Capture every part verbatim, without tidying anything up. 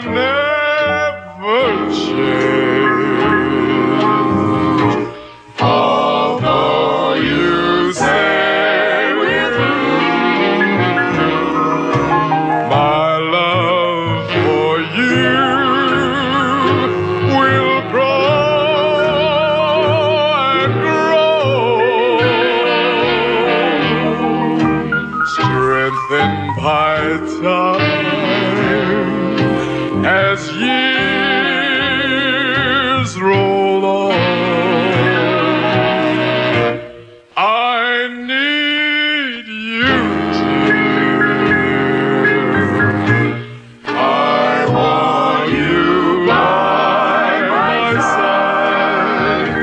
never change. Although you say with me, my love for you will grow and grow, strengthened by time as years roll on. I need you, dear. I want you by my side.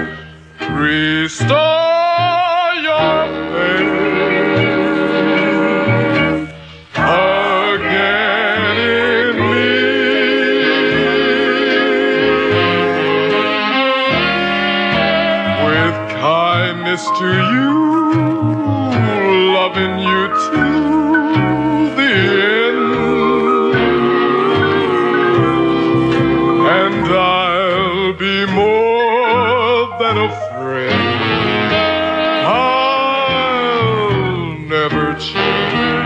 Restore your faith again in me. With kindness to you, loving you to the end, and I'll be more than a friend. I'll never change.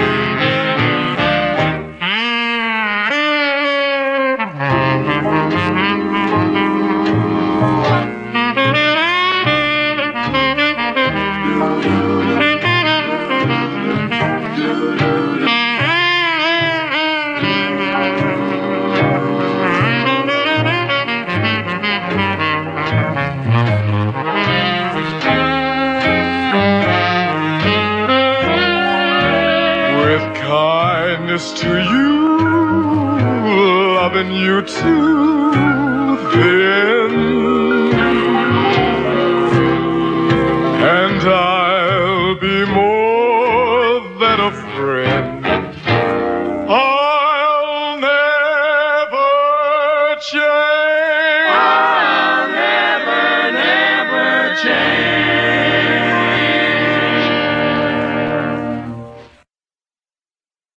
With kindness to you, loving you to the end, and I'll be more than a friend. I'll never change.